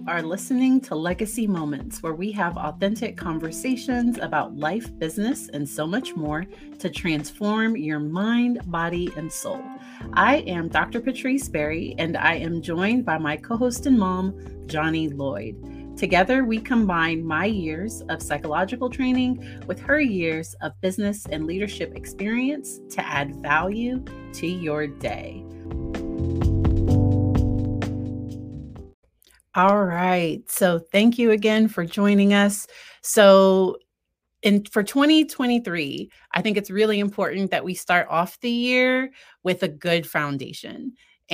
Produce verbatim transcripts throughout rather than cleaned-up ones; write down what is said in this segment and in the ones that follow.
are listening to Legacy Moments, where we have authentic conversations about life, business, and so much more to transform your mind, body, and soul. I am Doctor Patrice Berry, and I am joined by my co-host and mom, Johnny Lloyd. Together, we combine my years of psychological training with her years of business and leadership experience to add value to your day. All right. So thank you again for joining us. So in for twenty twenty-three, I think it's really important that we start off the year with a good foundation.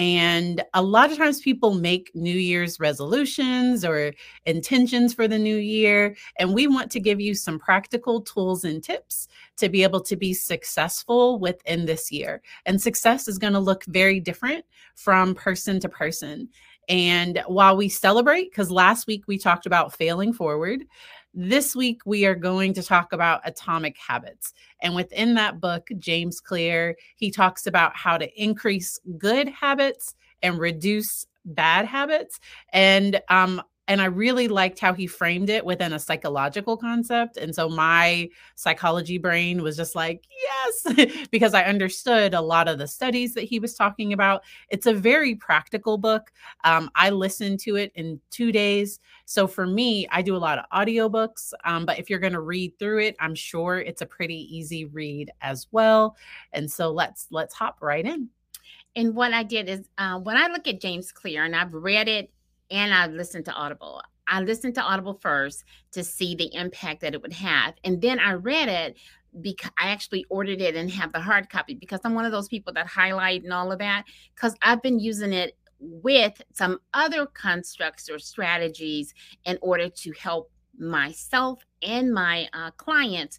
And a lot of times people make New Year's resolutions or intentions for the new year. And we want to give you some practical tools and tips to be able to be successful within this year. And success is going to look very different from person to person. And while we celebrate, because last week we talked about failing forward, this week we are going to talk about atomic habits. And within that book, James Clear, he talks about how to increase good habits and reduce bad habits. And um, and I really liked how he framed it within a psychological concept. And so my psychology brain was just like, yes, because I understood a lot of the studies that he was talking about. It's a very practical book. Um, I listened to it in two days. So for me, I do a lot of audiobooks, um, but if you're going to read through it, I'm sure it's a pretty easy read as well. And so let's let's hop right in. And what I did is uh, when I look at James Clear, and I've read it and I've listened to Audible. I listened to Audible first to see the impact that it would have. And then I read it because I actually ordered it and have the hard copy because I'm one of those people that highlight and all of that, because I've been using it with some other constructs or strategies in order to help myself and my uh, clients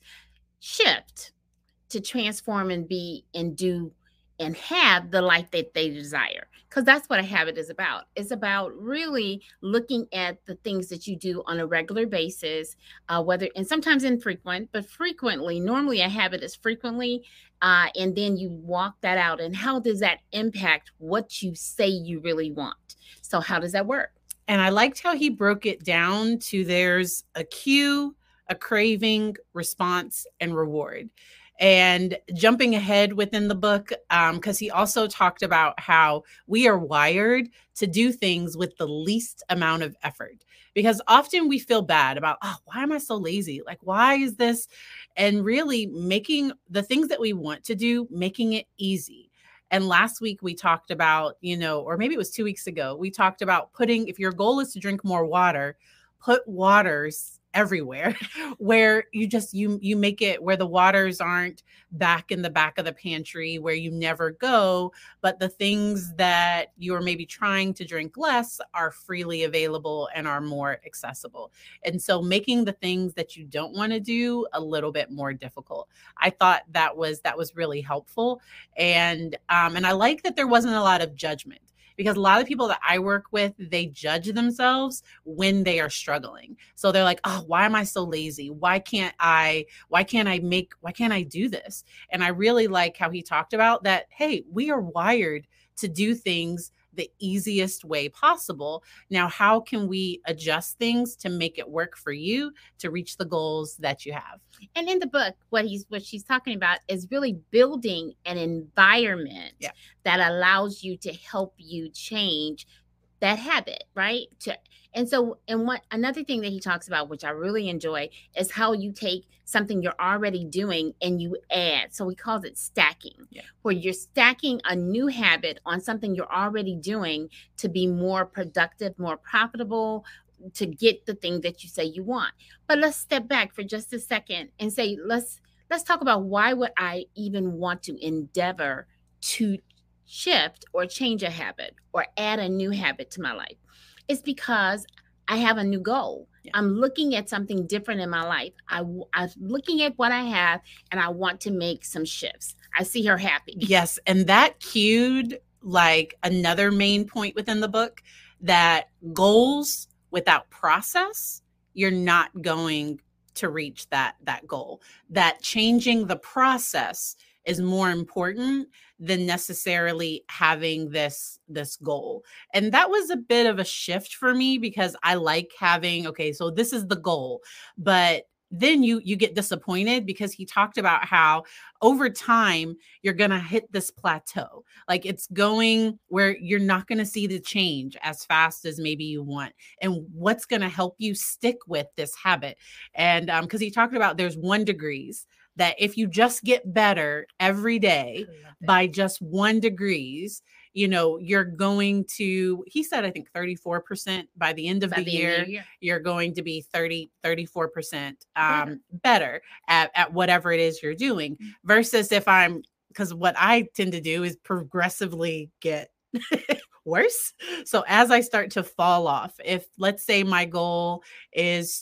shift to transform and be and do and have the life that they desire. Because that's what a habit is about. It's about really looking at the things that you do on a regular basis, uh, whether, and sometimes infrequent, but frequently. Normally a habit is frequently, uh, and then you walk that out. And how does that impact what you say you really want? So how does that work? And I liked how he broke it down to there's a cue, a craving, response, and reward. And jumping ahead within the book, because um, he also talked about how we are wired to do things with the least amount of effort. Because often we feel bad about, oh, why am I so lazy? Like, why is this? And really making the things that we want to do, making it easy. And last week we talked about, you know, or maybe it was two weeks ago, we talked about putting, if your goal is to drink more water, put waters everywhere where you just, you, you make it where the waters aren't back in the back of the pantry where you never go, but the things that you're maybe trying to drink less are freely available and are more accessible. And so making the things that you don't want to do a little bit more difficult. I thought that was, that was really helpful. And, um, and I like that there wasn't a lot of judgment. Because a lot of people that I work with, they judge themselves when they are struggling. So they're like, oh, why am I so lazy? Why can't I, why can't I make, why can't I do this? And I really like how he talked about that. Hey, we are wired to do things the easiest way possible. Now, how can we adjust things to make it work for you to reach the goals that you have? And in the book, what he's what she's talking about is really building an environment yeah. that allows you to help you change that habit, right? To and so and what another thing that he talks about, which I really enjoy, is how you take something you're already doing and you add. So he calls it stacking, yeah. where you're stacking a new habit on something you're already doing to be more productive, more profitable, to get the thing that you say you want. But let's step back for just a second and say, let's let's talk about why would I even want to endeavor to shift or change a habit or add a new habit to my life. It's because I have a new goal. Yeah. I'm looking at something different in my life. I, I'm looking at what I have and I want to make some shifts. I see her happy. Yes. And that cued like another main point within the book, that goals without process, you're not going to reach that, that goal. That changing the process is more important than necessarily having this this goal. And that was a bit of a shift for me because I like having, okay, so this is the goal, but then you you get disappointed because he talked about how over time you're going to hit this plateau. Like it's going where you're not going to see the change as fast as maybe you want. And what's going to help you stick with this habit? And um because he talked about there's one degrees that if you just get better every day by just one degrees, you know, you're going to, he said, I think thirty-four percent by the end of By the the end year, of the year. you're going to be thirty, thirty-four percent um, better at, at whatever it is you're doing versus if I'm, because what I tend to do is progressively get worse. So as I start to fall off, if let's say my goal is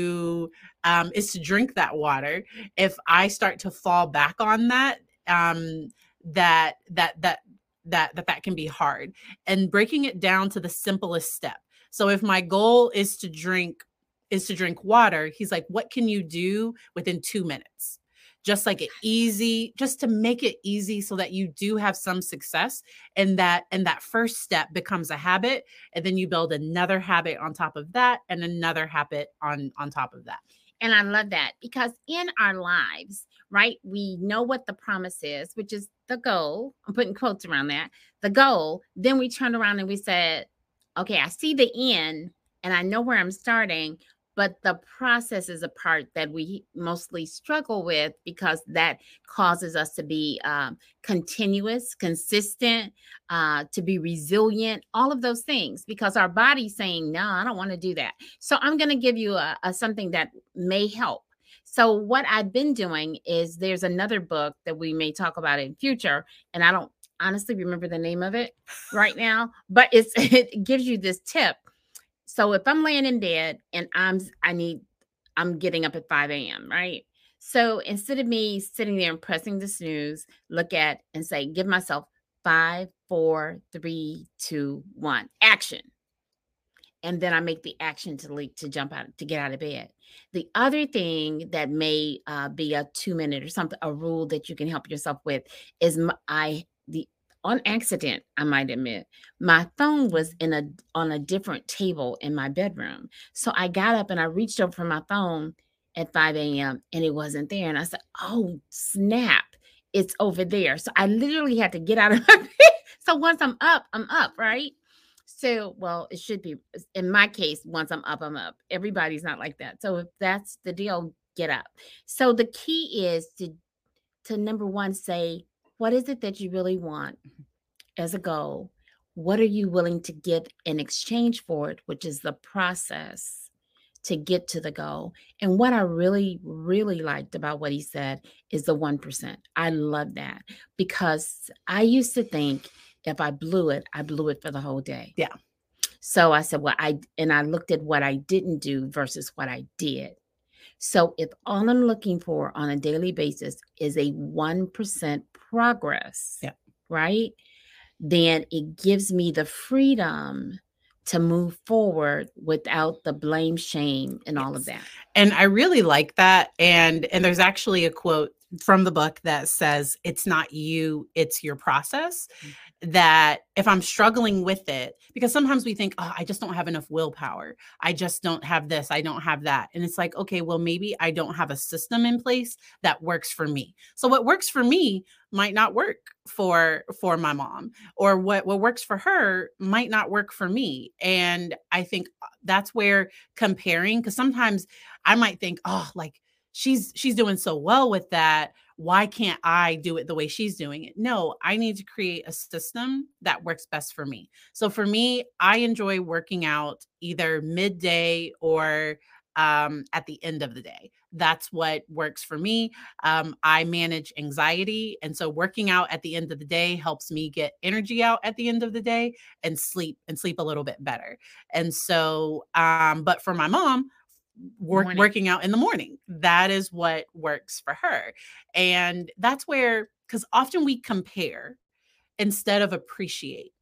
to um, is to drink that water, if I start to fall back on that, um, that that that that that that can be hard. And breaking it down to the simplest step. So if my goal is to drink is to drink water, he's like, what can you do within two minutes? Just like it easy, just to make it easy so that you do have some success. And that and that first step becomes a habit. And then you build another habit on top of that and another habit on, on top of that. And I love that because in our lives, right, we know what the promise is, which is the goal. I'm putting quotes around that, the goal. Then we turn around and we said, okay, I see the end and I know where I'm starting, but the process is a part that we mostly struggle with because that causes us to be um, continuous, consistent, uh, to be resilient, all of those things, because our body's saying, no, I don't want to do that. So I'm going to give you a, a something that may help. So what I've been doing is there's another book that we may talk about in future, and I don't honestly remember the name of it right now, but it's it gives you this tip. So if I'm laying in bed and I'm I need I'm getting up at five a.m., right? So instead of me sitting there and pressing the snooze, look at and say, give myself five, four, three, two, one, action. And then I make the action to leap to jump out to get out of bed. The other thing that may uh, be a two minute or something, a rule that you can help yourself with is my, I the on accident, I might admit, my phone was in a on a different table in my bedroom. So I got up and I reached over for my phone at five a.m. and it wasn't there. And I said, oh, snap, it's over there. So I literally had to get out of my bed. So once I'm up, I'm up, right? So, well, it should be, in my case, once I'm up, I'm up. Everybody's not like that. So if that's the deal, get up. So the key is to, to number one, say, what is it that you really want as a goal? What are you willing to give in exchange for it, which is the process to get to the goal? And what I really, really liked about what he said is the one percent. I love that because I used to think if I blew it, I blew it for the whole day. Yeah. So I said, well, I, and I looked at what I didn't do versus what I did. So if all I'm looking for on a daily basis is a one percent progress, yeah. right? Then it gives me the freedom to move forward without the blame, shame, and yes. all of that. And I really like that. And, and there's actually a quote from the book that says, it's not you, it's your process. Mm-hmm. That if I'm struggling with it, because sometimes we think, oh, I just don't have enough willpower. I just don't have this. I don't have that. And it's like, okay, well, maybe I don't have a system in place that works for me. So what works for me might not work for, for my mom, or what, what works for her might not work for me. And I think that's where comparing, because sometimes I might think, oh, like she's, she's doing so well with that. Why can't I do it the way she's doing it? No, I need to create a system that works best for me. So for me, I enjoy working out either midday or um, at the end of the day. That's what works for me. Um, I manage anxiety. And so working out at the end of the day helps me get energy out at the end of the day and sleep and sleep a little bit better. And so, um, but for my mom, Work, working out in the morning. That is what works for her. And that's where, because often we compare instead of appreciate.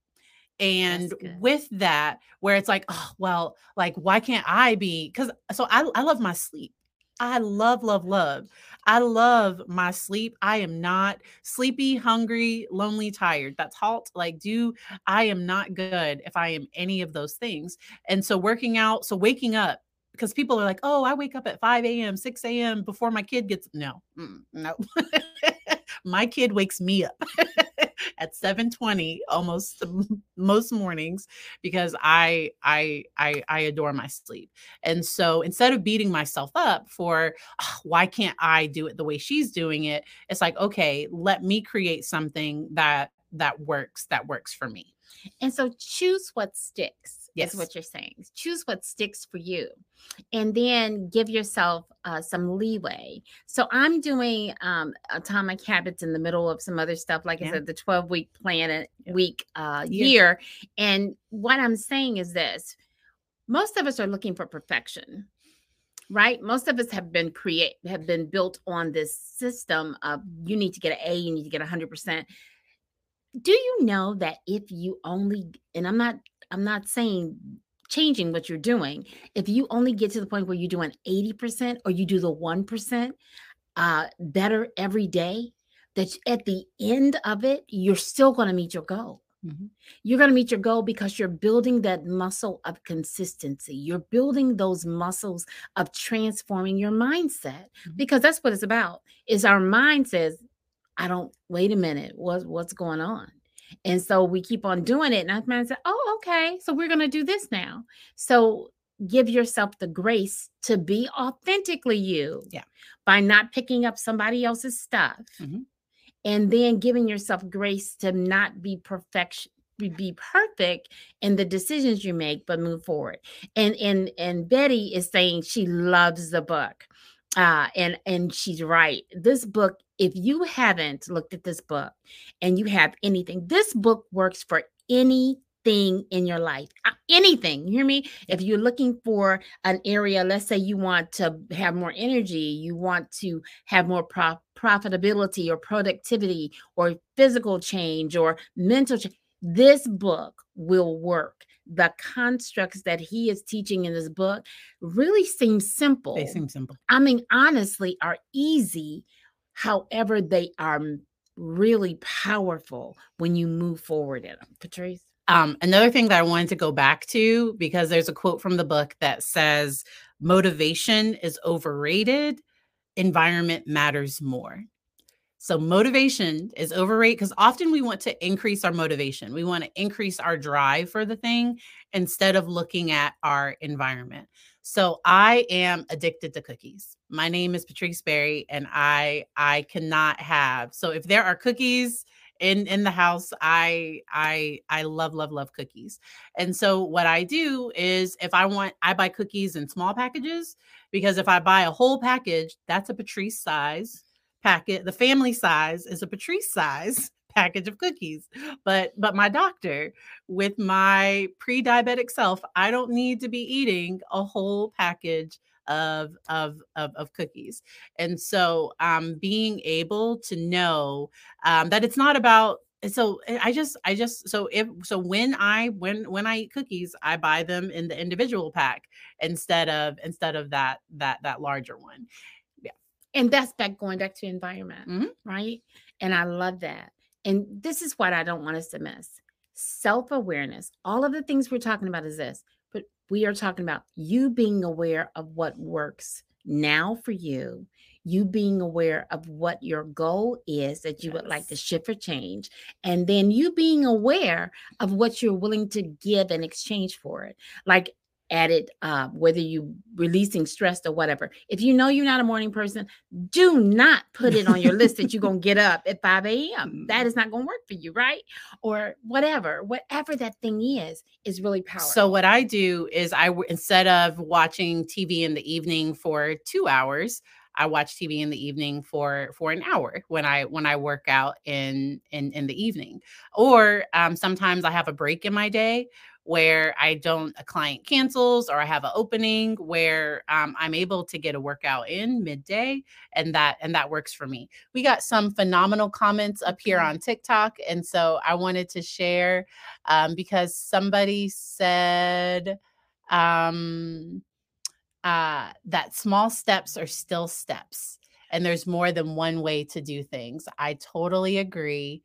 And with that, where it's like, oh, well, like, why can't I be? Because so I, I love my sleep. I love, love, love. I love my sleep. I am not sleepy, hungry, lonely, tired. That's halt. Like, do I am not good if I am any of those things. And so working out, so waking up, because people are like, oh, I wake up at five a m, six a m before my kid gets, no, mm, no. My kid wakes me up at seven twenty almost most mornings because I I I I adore my sleep. And so instead of beating myself up for oh, why can't I do it the way she's doing it, it's like, okay, let me create something that that works that works for me. And so choose what sticks Yes. is what you're saying. Choose what sticks for you. And then give yourself uh, some leeway. So I'm doing um, Atomic Habits in the middle of some other stuff, like Yeah. I said, the twelve week plan a Yep. week uh, Yeah. year. And what I'm saying is this: most of us are looking for perfection, right? Most of us have been create have been built on this system of you need to get an A, you need to get one hundred percent. Do you know that if you only, and I'm not I'm not saying changing what you're doing, if you only get to the point where you're doing eighty percent or you do the one percent uh better every day, that at the end of it, you're still going to meet your goal. Mm-hmm. You're going to meet your goal because you're building that muscle of consistency. You're building those muscles of transforming your mindset, Mm-hmm. because that's what it's about. Is our mind says, I don't, wait a minute, what, what's going on? And so we keep on doing it. And I man said, oh, okay, so we're going to do this now. So give yourself the grace to be authentically you. Yeah. By not picking up somebody else's stuff. Mm-hmm. And then giving yourself grace to not be perfection, be perfect in the decisions you make, but move forward. And and and Betty is saying she loves the book. Uh, and and she's right. This book, if you haven't looked at this book and you have anything, this book works for anything in your life. Uh, anything, you hear me? If you're looking for an area, let's say you want to have more energy, you want to have more pro- profitability or productivity or physical change or mental change, this book will work. The constructs that he is teaching in this book really seem simple. They seem simple. I mean, honestly, are easy. However, they are really powerful when you move forward in them. Patrice? Um, another thing that I wanted to go back to, because there's a quote from the book that says, motivation is overrated, environment matters more. So motivation is overrated because often we want to increase our motivation. We want to increase our drive for the thing instead of looking at our environment. So I am addicted to cookies. My name is Patrice Berry, and I I cannot have. So if there are cookies in in the house, I I I love love love cookies. And so what I do is, if I want, I buy cookies in small packages, because if I buy a whole package, that's a Patrice size packet. The family size is a Patrice size package of cookies. But but my doctor, with my pre-diabetic self, I don't need to be eating a whole package of of of, of cookies. And so um being able to know um that it's not about, so I just I just so if so when I when when I eat cookies, I buy them in the individual pack instead of instead of that that that larger one. And that's back going back to environment, mm-hmm. right? And I love that. And this is what I don't want us to miss. Self-awareness. All of the things we're talking about is this, but we are talking about you being aware of what works now for you, you being aware of what your goal is that you yes. would like to shift or change, and then you being aware of what you're willing to give in exchange for it. Like, added, uh, whether you releasing stress or whatever. If you know you're not a morning person, do not put it on your list that you're going to get up at five a m That is not going to work for you, right? Or whatever, whatever that thing is, is really powerful. So what I do is I, instead of watching T V in the evening for two hours, I watch T V in the evening for for an hour when I when I work out in in in the evening. Or um, sometimes I have a break in my day where I don't, a client cancels or I have an opening where um, I'm able to get a workout in midday, and that and that works for me. We got some phenomenal comments up here on TikTok, and so I wanted to share um, because somebody said, um, uh, that small steps are still steps, and there's more than one way to do things. I totally agree.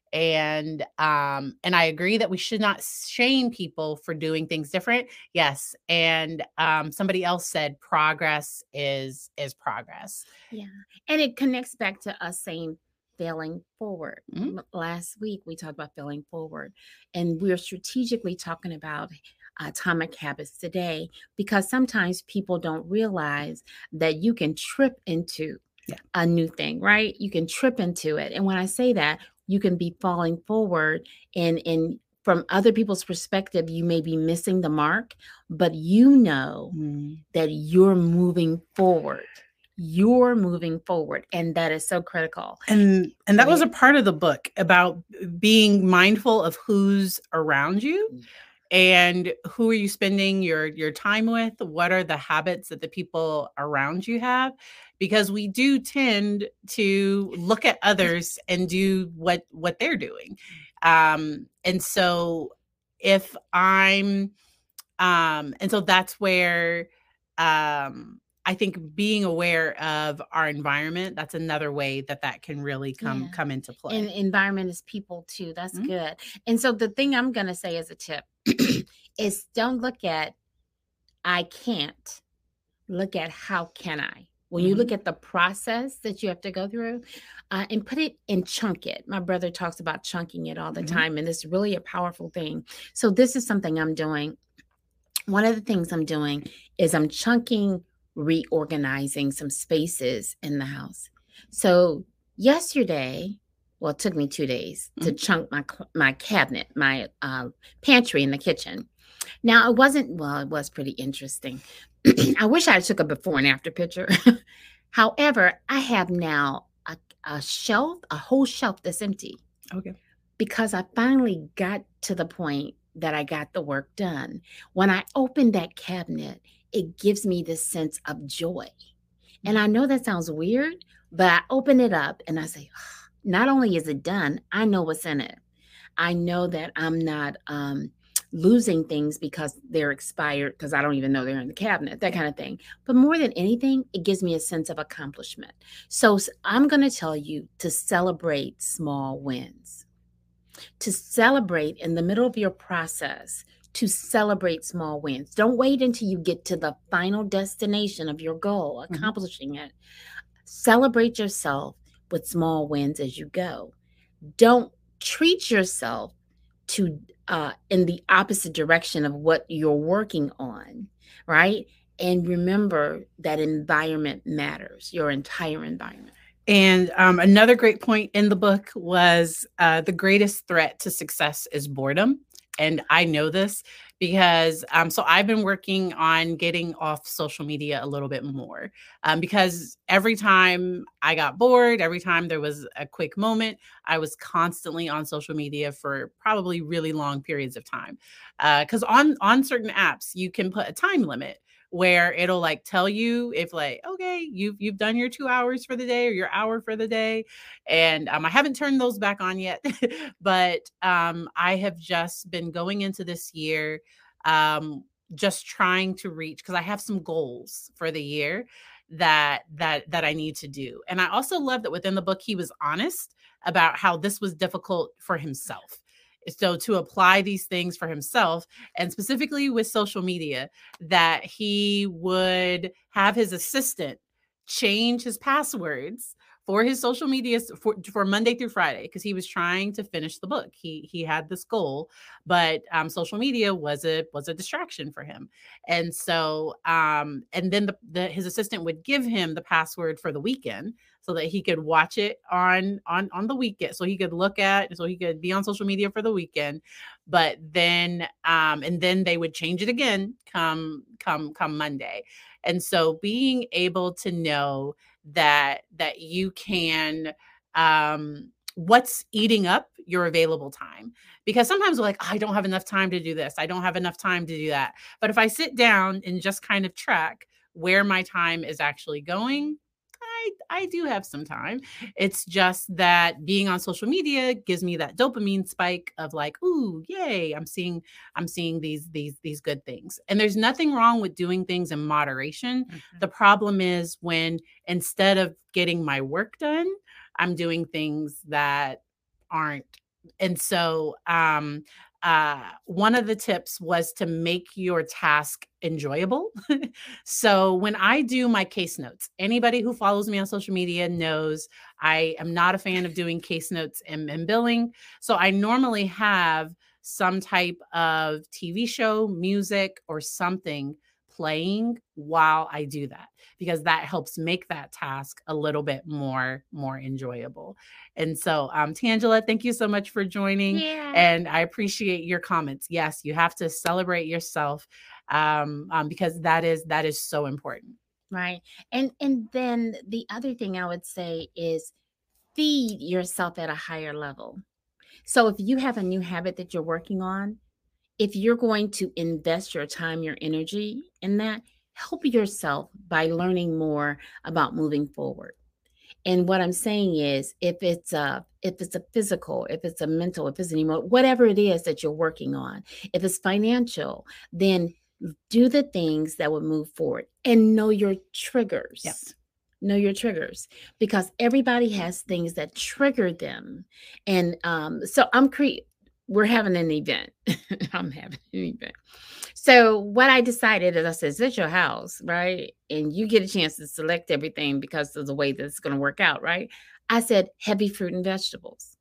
And um and I agree that we should not shame people for doing things different. Yes. And um somebody else said progress is is progress. Yeah. And it connects back to us saying failing forward. Mhm. M- Last week, we talked about failing forward, and we're strategically talking about atomic habits today because sometimes people don't realize that you can trip into Yeah. a new thing, right? You can trip into it. And when I say that, you can be falling forward and, and from other people's perspective, you may be missing the mark, but you know Mm. that you're moving forward. You're moving forward. And that is so critical. And and that was a Right? part of the book about being mindful of who's around you. Yeah. And who are you spending your your time with? What are the habits that the people around you have? Because we do tend to look at others and do what what they're doing. Um, and so if I'm um, and so that's where um I think being aware of our environment, that's another way that that can really come Yeah. come into play. And environment is people too. That's Mhm. good. And so the thing I'm going to say as a tip is don't look at I can't. Look at how can I. When you look Mhm. at the process that you have to go through, uh, and put it and chunk it. My brother talks about chunking it all the Mhm. time, and it's really a powerful thing. So this is something I'm doing. One of the things I'm doing is I'm chunking, reorganizing some spaces in the house. So yesterday, well, it took me two days to Mhm. chunk my cl- my cabinet, my uh, pantry in the kitchen. Now it wasn't well, it was pretty interesting. I wish I took a before and after picture. However, I have now a, a shelf, a whole shelf that's empty Okay. because I finally got to the point that I got the work done. When I open that cabinet, it gives me this sense of joy. And I know that sounds weird, but I open it up and I say, "Ah, not only is it done, I know what's in it. I know that I'm not um, losing things because they're expired, because I don't even know they're in the cabinet, that kind of thing. But more than anything, it gives me a sense of accomplishment. So s- I'm going to tell you to celebrate small wins, to celebrate in the middle of your process, to celebrate small wins. Don't wait until you get to the final destination of your goal, Mhm. accomplishing it. Celebrate yourself with small wins as you go. Don't treat yourself to uh, in the opposite direction of what you're working on, right? And remember that environment matters, your entire environment. And um, another great point in the book was uh, the greatest threat to success is boredom. And I know this because um, so I've been working on getting off social media a little bit more um, because every time I got bored, every time there was a quick moment, I was constantly on social media for probably really long periods of time. Because on on certain apps, you can put a time limit where it'll like tell you if like okay you've you've done your two hours for the day or your hour for the day. And um, I haven't turned those back on yet but um, I have just been going into this year um, just trying to reach because I have some goals for the year that that that I need to do. And I also love that within the book he was honest about how this was difficult for himself, so to apply these things for himself, and specifically with social media, that he would have his assistant change his passwords for his social media for, for Monday through Friday because he was trying to finish the book. He he had this goal, but um, social media was a was a distraction for him. And so um, and then the, the his assistant would give him the password for the weekend so that he could watch it on on on the weekend, so he could look at so he could be on social media for the weekend. But then um and then they would change it again come come come Monday. And so being able to know that that you can um what's eating up your available time, because sometimes we're like, "Oh, I don't have enough time to do this, I don't have enough time to do that." But if I sit down and just kind of track where my time is actually going, I, I do have some time. It's just that being on social media gives me that dopamine spike of like, ooh, yay, I'm seeing, I'm seeing these, these, these good things. And there's nothing wrong with doing things in moderation. Mhm. The problem is when instead of getting my work done, I'm doing things that aren't. And so, um, uh, one of the tips was to make your task enjoyable. So when I do my case notes, anybody who follows me on social media knows I am not a fan of doing case notes and, and billing. So I normally have some type of T V show, music, or something playing while I do that, because that helps make that task a little bit more, more enjoyable. And so, um, Tangela, thank you so much for joining. Yeah. And I appreciate your comments. Yes, you have to celebrate yourself, um, um, because that is, that is so important. Right. And and then the other thing I would say is feed yourself at a higher level. So if you have a new habit that you're working on, if you're going to invest your time, your energy in that, help yourself by learning more about moving forward. And what I'm saying is, if it's a if it's a physical, if it's a mental, if it's an emo, whatever it is that you're working on, if it's financial, then do the things that would move forward and know your triggers. Yep. Know your triggers, because everybody has things that trigger them. And um, so I'm cre- we're having an event. I'm having an event. So what I decided is I said, it's your house, right? And you get a chance to select everything because of the way that it's going to work out, right? I said heavy fruit and vegetables.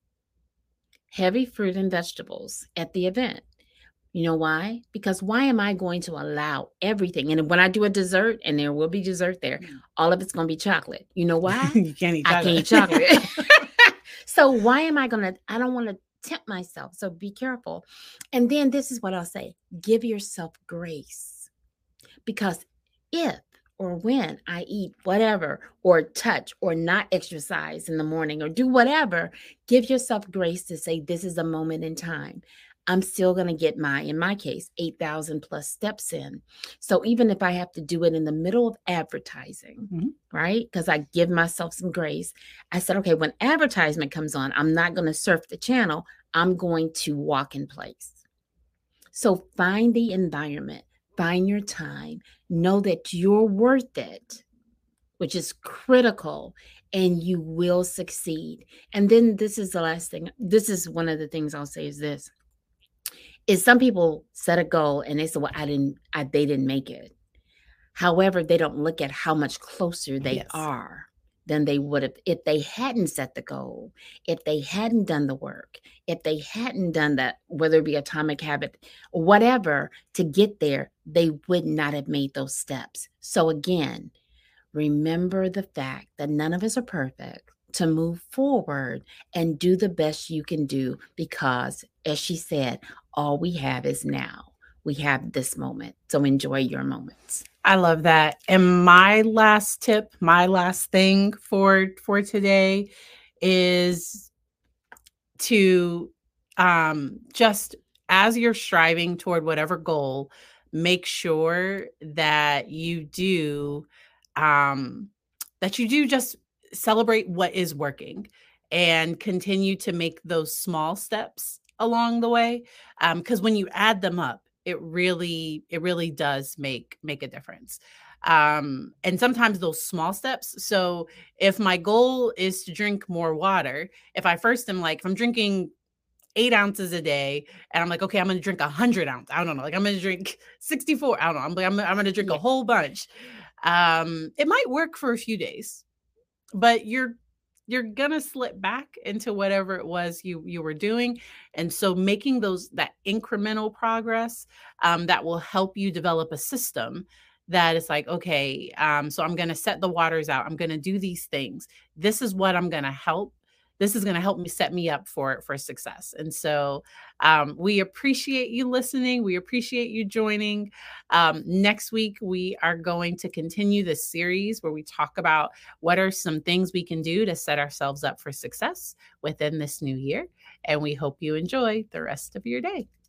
Heavy fruit and vegetables at the event. You know why? Because why am I going to allow everything? And when I do a dessert, and there will be dessert there, all of it's going to be chocolate. You know why? You can't eat I chocolate. can't eat chocolate. So why am I going to, I don't want to tempt myself. So be careful. And then this is what I'll say. Give yourself grace. Because if or when I eat whatever, or touch, or not exercise in the morning, or do whatever, give yourself grace to say, this is a moment in time. I'm still going to get my, in my case, eight thousand plus steps in. So even if I have to do it in the middle of advertising, mm-hmm. right? Because I give myself some grace. I said, okay, when advertisement comes on, I'm not going to surf the channel. I'm going to walk in place. So find the environment, find your time, know that you're worth it, which is critical, and you will succeed. And then this is the last thing. This is one of the things I'll say is this. Is some people set a goal and they say, well, I didn't, I, they didn't make it. However, they don't look at how much closer they yes. are than they would have if they hadn't set the goal, if they hadn't done the work, if they hadn't done that, whether it be Atomic Habit, whatever, to get there, they would not have made those steps. So again, remember the fact that none of us are perfect. To move forward and do the best you can do, because as she said, all we have is now. We have this moment. So enjoy your moments. I love that. And my last tip, my last thing for, for today is to um, just, as you're striving toward whatever goal, make sure that you do, um, that you do just celebrate what is working and continue to make those small steps along the way. Um, 'cause when you add them up, it really, it really does make, make a difference. Um, and sometimes those small steps. So if my goal is to drink more water, if I first am like, if I'm drinking eight ounces a day and I'm like, okay, I'm going to drink a hundred ounce. I don't know. Like I'm going to drink sixty-four. I don't know. I'm like, I'm, I'm going to drink yeah. a whole bunch. Um, it might work for a few days, but you're, you're going to slip back into whatever it was you, you were doing. And so making those, that incremental progress, um, that will help you develop a system that is like, okay, um, so I'm going to set the waters out. I'm going to do these things. This is what I'm going to help. This is going to help me set me up for, for success. And so um, we appreciate you listening. We appreciate you joining. Um, next week, we are going to continue this series where we talk about what are some things we can do to set ourselves up for success within this new year. And we hope you enjoy the rest of your day.